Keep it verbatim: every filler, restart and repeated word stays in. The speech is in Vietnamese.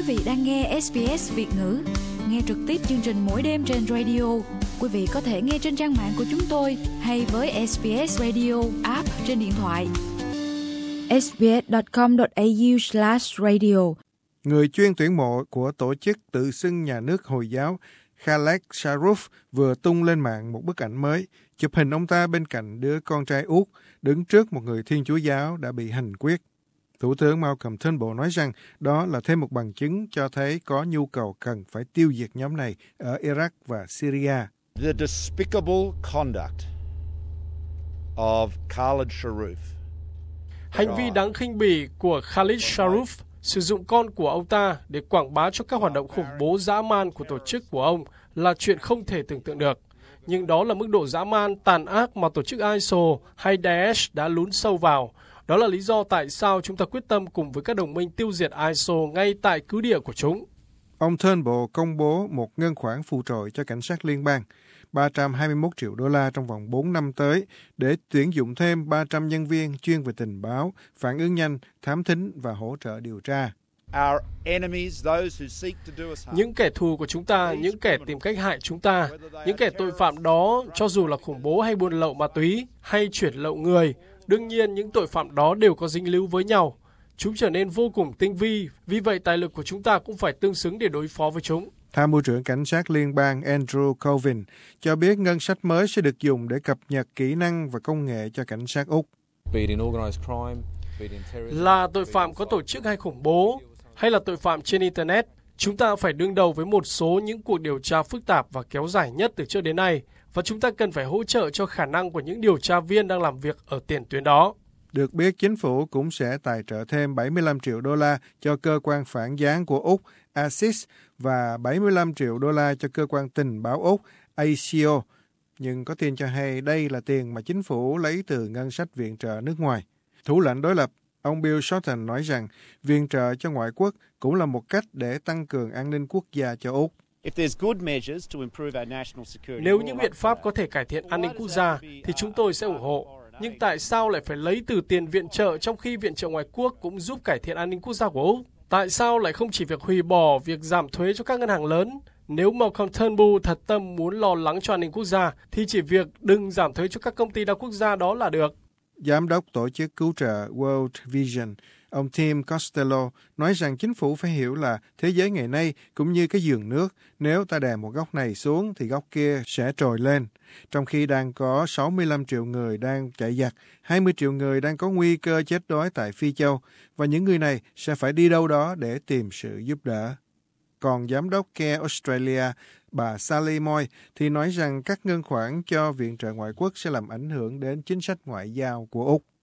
Quý vị đang nghe ét bê ét Việt ngữ. Nghe trực tiếp chương trình mỗi đêm trên radio. Quý vị có thể nghe trên trang mạng của chúng tôi hay với ét bê ét Radio app trên điện thoại. ét bê ét chấm com chấm a u slash radio. Người chuyên tuyển mộ của tổ chức tự xưng nhà nước Hồi giáo Khaled Sharif vừa tung lên mạng một bức ảnh mới, chụp hình ông ta bên cạnh đứa con trai út đứng trước một người Thiên Chúa giáo đã bị hành quyết. Thủ tướng Malcolm Turnbull nói rằng đó là thêm một bằng chứng cho thấy có nhu cầu cần phải tiêu diệt nhóm này ở Iraq và Syria. The despicable conduct of Khaled Sharif. Hành vi đáng khinh bỉ của Khaled Sharif sử dụng con của ông ta để quảng bá cho các hoạt động khủng bố dã man của tổ chức của ông là chuyện không thể tưởng tượng được. Nhưng đó là mức độ dã man, tàn ác mà tổ chức i ét i lờ hay Daesh đã lún sâu vào. Đó là lý do tại sao chúng ta quyết tâm cùng với các đồng minh tiêu diệt i ét i lờ ngay tại cứ địa của chúng. Ông Turnbull công bố một ngân khoản phụ trội cho cảnh sát liên bang, ba trăm hai mươi mốt triệu đô la trong vòng bốn năm tới, để tuyển dụng thêm ba trăm nhân viên chuyên về tình báo, phản ứng nhanh, thám thính và hỗ trợ điều tra. Những kẻ thù của chúng ta, những kẻ tìm cách hại chúng ta, những kẻ tội phạm đó, cho dù là khủng bố hay buôn lậu ma túy, hay chuyển lậu người, đương nhiên những tội phạm đó đều có dính líu với nhau. Chúng trở nên vô cùng tinh vi, vì vậy tài lực của chúng ta cũng phải tương xứng để đối phó với chúng. Tham mưu trưởng cảnh sát liên bang Andrew Colvin cho biết ngân sách mới sẽ được dùng để cập nhật kỹ năng và công nghệ cho cảnh sát Úc. Là tội phạm có tổ chức hay khủng bố, hay là tội phạm trên Internet, chúng ta phải đương đầu với một số những cuộc điều tra phức tạp và kéo dài nhất từ trước đến nay, và chúng ta cần phải hỗ trợ cho khả năng của những điều tra viên đang làm việc ở tiền tuyến đó. Được biết, chính phủ cũng sẽ tài trợ thêm bảy mươi lăm triệu đô la cho cơ quan phản gián của Úc a xít và bảy mươi lăm triệu đô la cho cơ quan tình báo Úc a xê o. Nhưng có tin cho hay đây là tiền mà chính phủ lấy từ ngân sách viện trợ nước ngoài. Thủ lãnh đối lập, ông Bill Shorten nói rằng viện trợ cho ngoại quốc cũng là một cách để tăng cường an ninh quốc gia cho Úc. Nếu những biện pháp có thể cải thiện an ninh quốc gia thì chúng tôi sẽ ủng hộ. Nhưng tại sao lại phải lấy từ tiền viện trợ trong khi viện trợ ngoại quốc cũng giúp cải thiện an ninh quốc gia của Úc? Tại sao lại không chỉ việc hủy bỏ việc giảm thuế cho các ngân hàng lớn? Nếu Malcolm Turnbull thật tâm muốn lo lắng cho an ninh quốc gia thì chỉ việc đừng giảm thuế cho các công ty đa quốc gia đó là được. Giám đốc tổ chức cứu trợ World Vision, ông Tim Costello, nói rằng chính phủ phải hiểu là thế giới ngày nay cũng như cái giường nước, nếu ta đè một góc này xuống thì góc kia sẽ trồi lên. Trong khi đang có sáu mươi lăm triệu người đang chạy giặc, hai mươi triệu người đang có nguy cơ chết đói tại Phi Châu, và những người này sẽ phải đi đâu đó để tìm sự giúp đỡ. Còn giám đốc Care Australia, bà Sally Moy, thì nói rằng các ngân khoản cho viện trợ ngoại quốc sẽ làm ảnh hưởng đến chính sách ngoại giao của Úc.